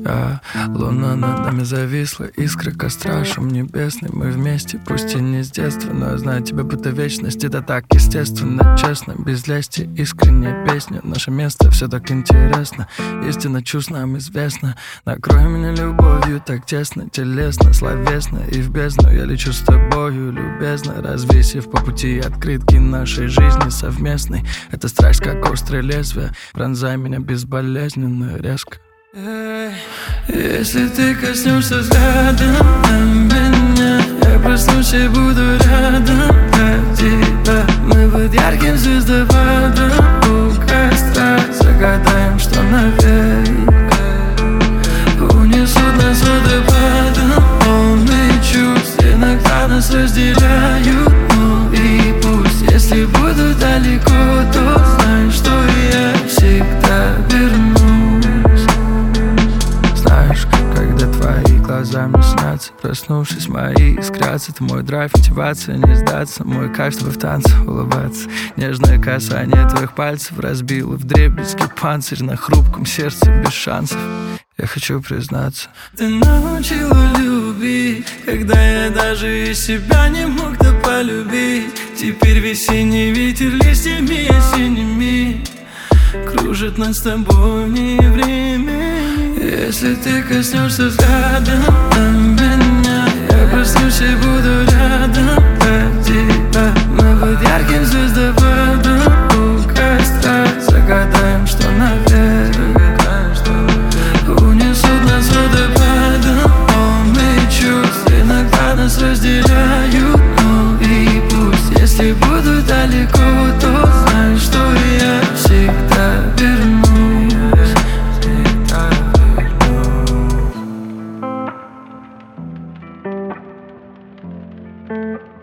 Луна над нами зависла, искры костра, шум небесный. Мы вместе, пусть и не с детства, но я знаю тебя будто вечность. Это так естественно, честно, без лести, искренняя песня. Наше место все так интересно, истина чувств нам известна. Накрой меня любовью так тесно, телесно, словесно и в бездну. Я лечу с тобою, любезно, развесив по пути открытки нашей жизни совместной. Это страсть, как острое лезвие, пронзай меня безболезненно, резко. Если ты коснешься взглядом меня, я проснусь и буду рядом для тебя. Мы под ярким звездопадом у костра загадаем, что навек. Унесут нас водопадом полный чувств. Иногда нас разделяют, ну и пусть. Если буду далеко, то знай, что я всегда вернусь. Знаешь, когда твои глаза мне снятся, проснувшись, мои искрятся. Ты мой драйв, мотивация, не сдаться. Мой кайф, чтобы в танце улыбаться. Нежное касание твоих пальцев разбило вдребезги панцирь на хрупком сердце без шансов. Я хочу признаться, ты научила любить, когда я даже из себя не мог-то полюбить. Теперь весенний ветер листьями осенними кружит над тобой вне времени. Если ты коснешься взглядом меня, я проснусь и буду рядом для тебя. Мы под ярким звездопадом у костра загадаем, что навек. Унесут нас водопадом полный чувств. Иногда нас разделяют, ну и пусть. Если буду далеко, то знай, что я всегда вернусь. Всегда вернусь.